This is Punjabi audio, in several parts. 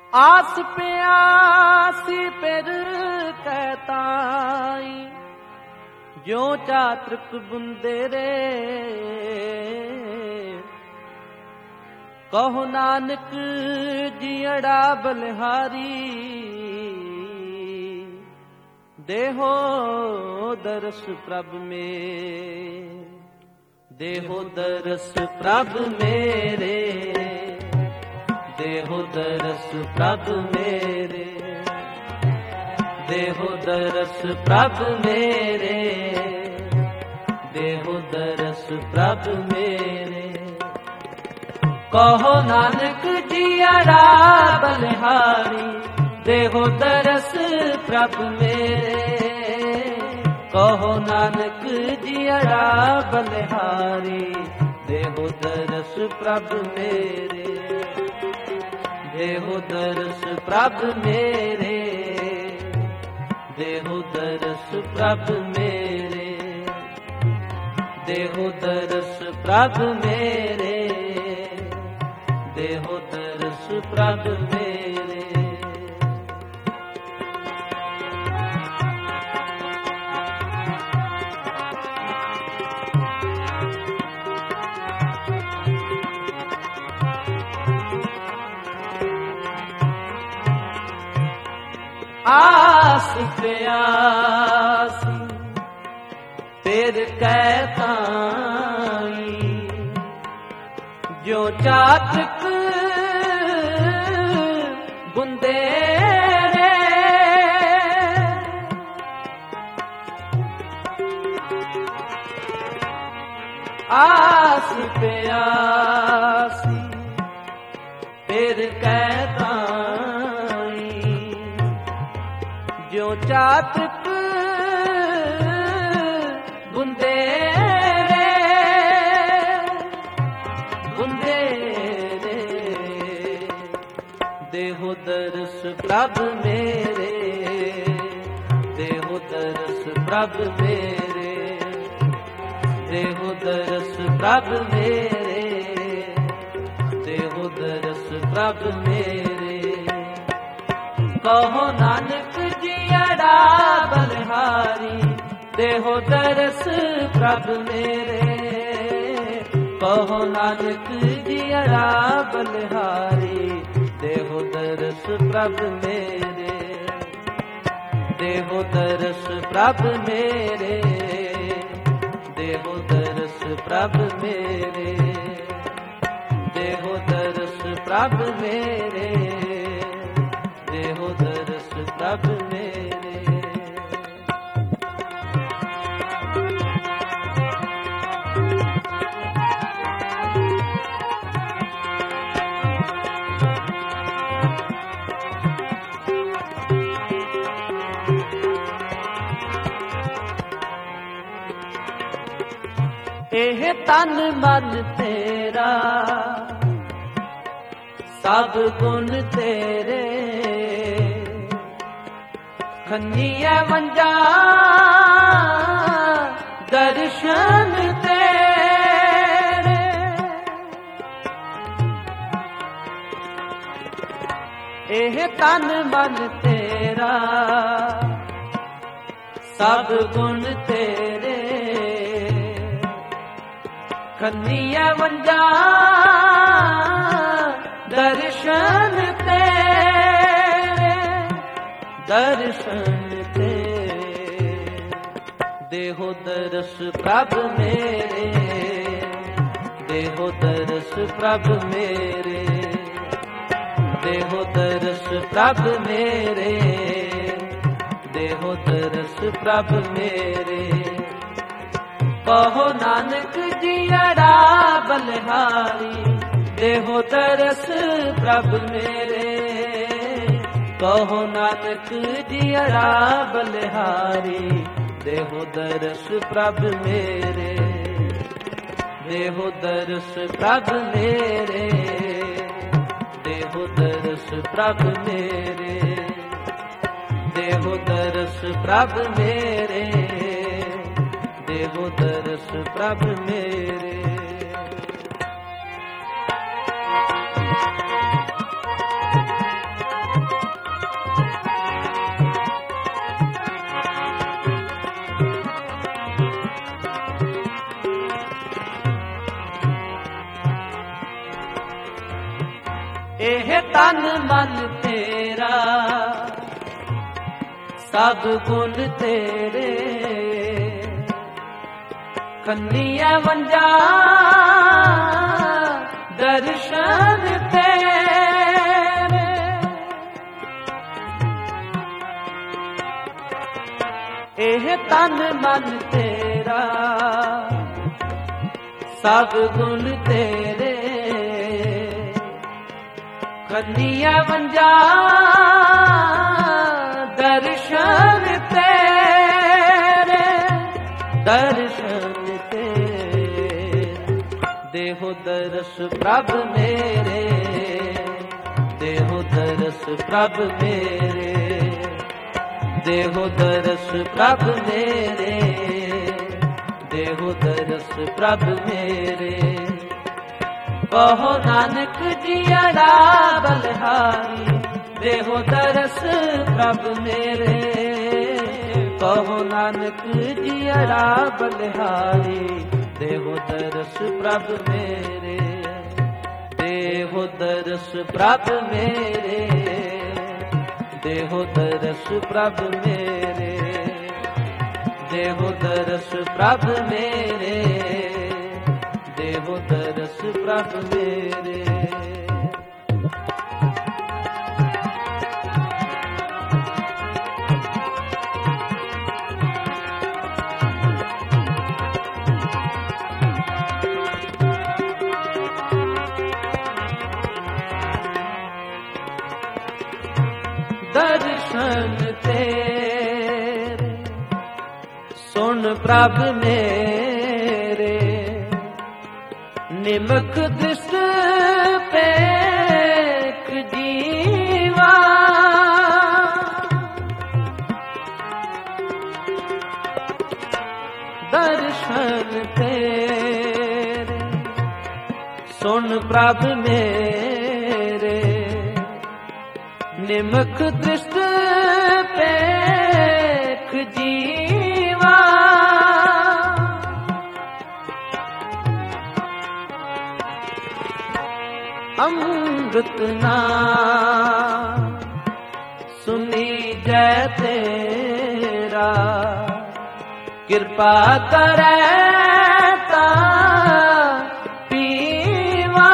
ਆਸ ਪਿਆਸੀ ਪਿਰ ਕਹਿਤਾਈ, ਜਿਉ ਚਾਤ੍ਰਿਕ ਬੁੰਦੇਰੇ। ਕਹੋ ਨਾਨਕ ਜੀਅੜਾ ਬਲਿਹਾਰੀ, ਦੇਹੋ ਦਰਸ ਪ੍ਰਭ ਮੇਰੇ। ਦੇਹੋ ਦਰਸ ਪ੍ਰਭ ਮੇਰੇ, ਦੇਹੋ ਦਰਸ ਪ੍ਰਭ ਮੇਰੇ। ਦੇਹੋ ਦਰਸ ਪ੍ਰਭ ਮੇਰੇ, ਦੇਹੋ ਦਰਸ ਪ੍ਰਭ ਮੇਰੇ। ਕਹੋ ਨਾਨਕ ਜੀਅੜਾ ਬਲਿਹਾਰੀ, ਦੇਹੋ ਦਰਸ ਪ੍ਰਭ ਮੇਰੇ। ਕਹੋ ਨਾਨਕ ਜੀਅੜਾ ਬਲਿਹਾਰੀ, ਦੇਹੋ ਦਰਸ ਪ੍ਰਭ ਮੇਰੇ। ਦੇਹੋ ਦਰਸ ਪ੍ਰਭ ਮੇਰੇ, ਦੇਹੋ ਦਰਸ ਪ੍ਰਭ ਮੇਰੇ। ਦੇਹੋ ਦਰਸ ਪ੍ਰਭ ਮੇਰੇ, ਦੇਹੋ ਦਰਸ ਪ੍ਰਭ ਮੇਰੇ। ਆਸ ਪਿਆਸੀ ਤੇਰ ਕਹਿਤਾਈ, ਜੋ ਚਾਤ੍ਰਿਕ ਬੁੰਦੇਰੇ। ਆਸ ਪਿਆਸੀ ਤੇਰ ਕਹਿਤਾਈ, ਜੋ ਚਾਤ੍ਰਿਕ ਬੁੰਦੇਰੇ। ਬੁੰਦੇਰੇ ਦੇਹੋ ਦਰਸ ਪ੍ਰਭ ਮੇਰੇ। ਦੇਹੋ ਦਰਸ ਪ੍ਰਭ ਮੇਰੇ, ਦੇਹੋ ਦਰਸ ਪ੍ਰਭ ਮੇਰੇ। ਦੇਹੋ ਦਰਸ ਪ੍ਰਭ ਮੇਰੇ। ਕਹੋ ਨਾਨਕ ਜੀਅੜਾ ਬਲਿਹਾਰੀ, ਦੇਹੋ ਦਰਸ ਪ੍ਰਭ ਮੇਰੇ। ਕਹੋ ਨਾਨਕ ਜੀਅੜਾ ਬਲਿਹਾਰੀ, ਦੇਹੋ ਦਰਸ ਪ੍ਰਭ ਮੇਰੇ। ਦੇਹੋ ਦਰਸ ਪ੍ਰਭ ਮੇਰੇ, ਦੇਹੋ ਦਰਸ ਪ੍ਰਭ ਮੇਰੇ। ਦੇਹੋ ਦਰਸ ਪ੍ਰਭ ਮੇਰੇ, ਦੇਹੋ ਦਰਸ ਪ੍ਰਭ ਮੇਰੇ। ਇਹ ਤਨ ਮਨ ਤੇਰਾ, ਸਭ ਗੁਣ ਤੇਰੇ। ਖੰਨੀਏ ਵੰਜਾ ਦਰਸ਼ਨ ਤੇਰੇ। ਇਹ ਤਨ ਮਨ ਤੇਰਾ, ਸਭ ਗੁਣ ਤੇਰੇ। ਖੰਨੀਏ ਵੰਜਾ ਦਰਸ਼ਨ ਤੇਰੇ। ਦਰਸ਼ਨ ਤੇਰੇ ਦੇਹੋ ਦਰਸ ਪ੍ਰਭ ਮੇਰੇ। ਦੇਹੋ ਦਰਸ ਪ੍ਰਭ ਮੇਰੇ। ਦੇਹੋ ਦਰਸ ਪ੍ਰਭ ਮੇਰੇ। ਦੇਹੋ ਦਰਸ ਪ੍ਰਭ ਮੇਰੇ। ਕਹੋ ਨਾਨਕ ਜੀਅੜਾ ਬਲਿਹਾਰੀ, ਦੇਹੋ ਦਰਸ ਪ੍ਰਭ ਮੇਰੇ। ਕਹੋ ਨਾਨਕ ਜੀਅੜਾ ਬਲਿਹਾਰੀ, ਦੇਹੋ ਦਰਸ ਪ੍ਰਭ ਮੇਰੇ। ਦੇਹੋ ਦਰਸ ਪ੍ਰਭ ਮੇਰੇ। ਦੇਹੋ ਦਰਸ ਪ੍ਰਭ ਮੇਰੇ। ਦੇਹੋ ਦਰਸ ਪ੍ਰਭ ਮੇਰੇ। ਦੇਹੋ ਦਰਸ ਪ੍ਰਭ ਮੇਰੇ। ਇਹ ਤਨ ਮਨ ਤੇਰਾ ਸਭ ਗੁਣ ਤੇਰੇ ਖੰਨੀਆਂ ਵੰਜਾ ਦਰਸ਼ਨ ਤੇਰੇ ਇਹ ਤਨ ਮਨ ਤੇਰਾ ਸਭ ਗੁਣ ਤੇਰੇ ਖੰਨੀਆਂ ਵੰਜਾ ਦਰਸ਼ਨ ਤੇਰੇ ਦਰਸ਼ਨ ਤੇਰੇ ਦੇਹੋ ਦਰਸ ਪ੍ਰਭ ਮੇਰੇ ਦੇਹੋ ਦਰਸ ਪ੍ਰਭ ਮੇਰੇ ਦੇਹੋ ਦਰਸ ਪ੍ਰਭ ਮੇਰੇ ਦੇਹੋ ਦਰਸ ਪ੍ਰਭ ਮੇਰੇ ਕਹੋ ਨਾਨਕ ਜੀਅੜਾ ਬਲਿਹਾਰੀ ਦੇਹੋ ਦਰਸ ਪ੍ਰਭ ਮੇਰੇ ਕਹੋ ਨਾਨਕ ਜੀਅੜਾ ਬਲਿਹਾਰੀ ਦੇਹੋ ਦਰਸ ਪ੍ਰਭ ਮੇਰੇ ਦੇਹੋ ਦਰਸ ਪ੍ਰਭ ਮੇਰੇ ਦੇਹੋ ਦਰਸ ਪ੍ਰਭ ਮੇਰੇ ਦੇਹੋ ਦਰਸ ਪ੍ਰਭ ਮੇਰੇ ਦੇਹੋ ਦਰਸ ਪ੍ਰਭ ਮੇਰੇ ਦਰਸ਼ਨ ਤੇਰੇ ਸੁਣ ਪ੍ਰਭ ਮੇਰੇ ਨਿਮਕ ਦ੍ਰਿਸ਼ਟ ਪੇਖ ਜੀਵਾ ਦਰਸ਼ਨ ਤੇਰੇ ਸੁਣ ਪ੍ਰਭ ਮੇਰੇ ਨਿਮਕ ਦ੍ਰਿਸ਼ਟ ਪੇਖ ਜੀਵਾ ਅੰਮ੍ਰਿਤ ਨਾਮ ਸੁਨੀ ਜੈ ਤੇਰਾ ਕਿਰਪਾ ਕਰੈ ਤਾ ਪੀਵਾ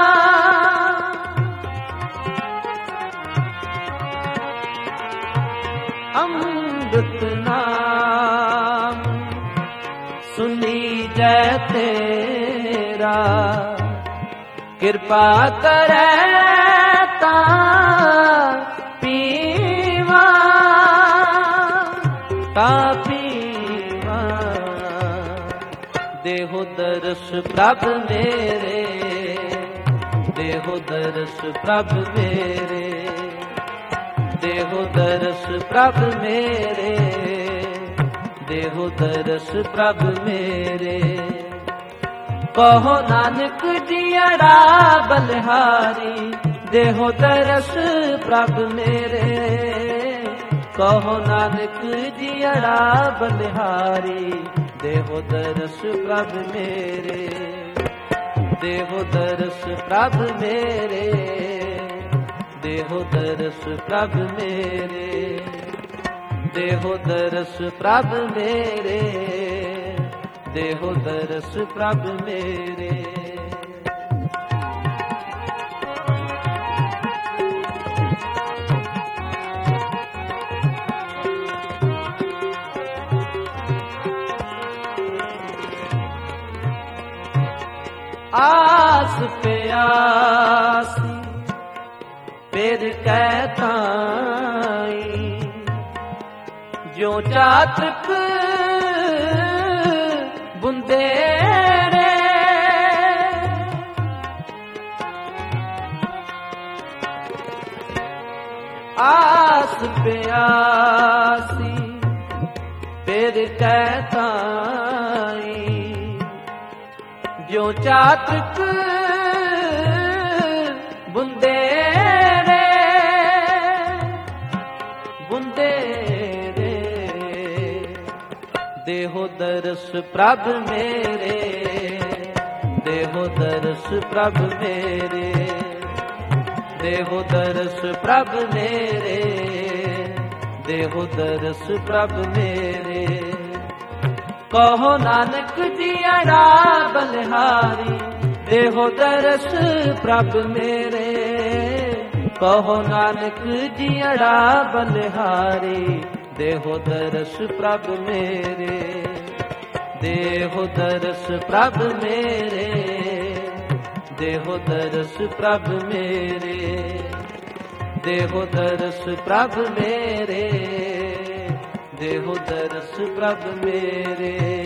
ਅੰਮ੍ਰਿਤ ਨਾਮ ਸੁਨੀ ਜੈ ਤੇਰਾ ਕਿਰਪਾ ਕਰੈ ਤਾ ਪੀਵਾ ਦੇਹੋ ਦਰਸ ਪ੍ਰਭ ਮੇਰੇ ਦੇਹੋ ਦਰਸ ਪ੍ਰਭ ਮੇਰੇ ਦੇਹੋ ਦਰਸ ਪ੍ਰਭ ਮੇਰੇ ਦੇਹੋ ਦਰਸ ਪ੍ਰਭ ਮੇਰੇ ਕਹੋ ਨਾਨਕ ਜੀਅੜਾ ਬਲਿਹਾਰੀ ਦੇਹੋ ਦਰਸ ਪ੍ਰਭ ਮੇਰੇ ਕਹੋ ਨਾਨਕ ਜੀਅੜਾ ਬਲਿਹਾਰੀ ਦੇਹੋ ਦਰਸ ਪ੍ਰਭ ਮੇਰੇ ਦੇਹੋ ਦਰਸ ਪ੍ਰਭ ਮੇਰੇ ਦੇਹੋ ਦਰਸ ਪ੍ਰਭ ਮੇਰੇ ਦੇਹੋ ਦਰਸ ਪ੍ਰਭ ਮੇਰੇ ਦੇਹੋ ਦਰਸ ਪ੍ਰਭ ਮੇਰੇ ਆਸ ਪਿਆਸੀ ਫਿਰ ਕਹਿ ਤਾਈ ਜੋ ਚਾਤਕ ਬੁੰਦੇ ਰੇ ਆਸ ਪਿਆਸੀ ਫਿਰ ਕਹਿ ਤਾਈ ਜੋ ਚਾਤਕ ਬੁੰਦੇ ਰੇ ਬੁੰਦੇ ਰੇ ਦੇਹੋ ਦਰਸ ਪ੍ਰਭ ਮੇਰੇ ਦੇਹੋ ਦਰਸ ਪ੍ਰਭ ਮੇਰੇ ਦੇਹੋ ਦਰਸ ਪ੍ਰਭ ਮੇਰੇ, ਦੇਹੋ ਦਰਸ ਪ੍ਰਭ ਮੇਰੇ। ਕਹੋ ਨਾਨਕ ਜੀਅੜਾ ਬਲਿਹਾਰੀ, ਦੇਹੋ ਦਰਸ ਪ੍ਰਭ ਮੇਰੇ। ਕਹੋ ਨਾਨਕ ਜੀਅੜਾ ਬਲਿਹਾਰੀ, ਦੇਹੋ ਦਰਸ ਪ੍ਰਭ ਮੇਰੇ। ਦੇਹੋ ਦਰਸ ਪ੍ਰਭ ਮੇਰੇ, ਦੇਹੋ ਦਰਸ ਪ੍ਰਭ ਮੇਰੇ। ਦੇਹੋ ਦਰਸ ਪ੍ਰਭ ਮੇਰੇ, ਦੇਹੋ ਦਰਸ ਪ੍ਰਭ ਮੇਰੇ।